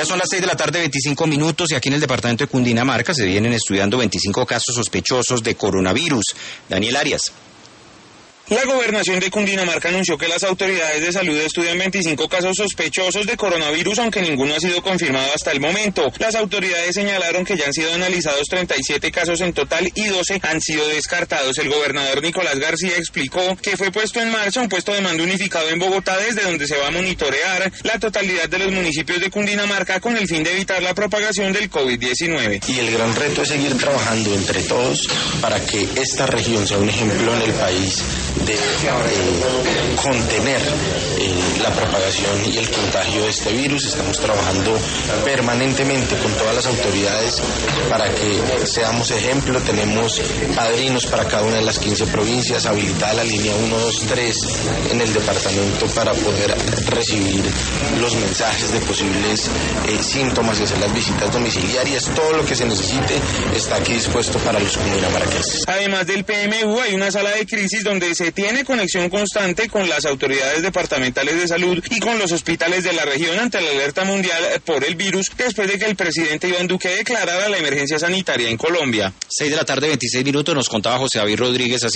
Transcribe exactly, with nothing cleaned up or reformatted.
Ya son las seis de la tarde, veinticinco minutos, y aquí en el departamento de Cundinamarca se vienen estudiando veinticinco casos sospechosos de coronavirus. Daniel Arias. La gobernación de Cundinamarca anunció que las autoridades de salud estudian veinticinco casos sospechosos de coronavirus, aunque ninguno ha sido confirmado hasta el momento. Las autoridades señalaron que ya han sido analizados treinta y siete casos en total y doce han sido descartados. El gobernador Nicolás García explicó que fue puesto en marcha un puesto de mando unificado en Bogotá, desde donde se va a monitorear la totalidad de los municipios de Cundinamarca con el fin de evitar la propagación del COVID diecinueve. Y el gran reto es seguir trabajando entre todos para que esta región sea un ejemplo en el país de eh, contener eh, la propagación y el contagio de este virus. Estamos trabajando permanentemente con todas las autoridades para que seamos ejemplo. Tenemos padrinos para cada una de las quince provincias, habilitada la línea uno dos tres en el departamento para poder recibir los mensajes de posibles eh, síntomas y hacer las visitas domiciliarias. Todo lo que se necesite está aquí dispuesto para los cundinamarquenses. Además del P M U, hay una sala de crisis donde se tiene conexión constante con las autoridades departamentales de salud y con los hospitales de la región ante la alerta mundial por el virus, después de que el presidente Iván Duque declarara la emergencia sanitaria en Colombia. seis de la tarde, veintiséis minutos, nos contaba José David Rodríguez.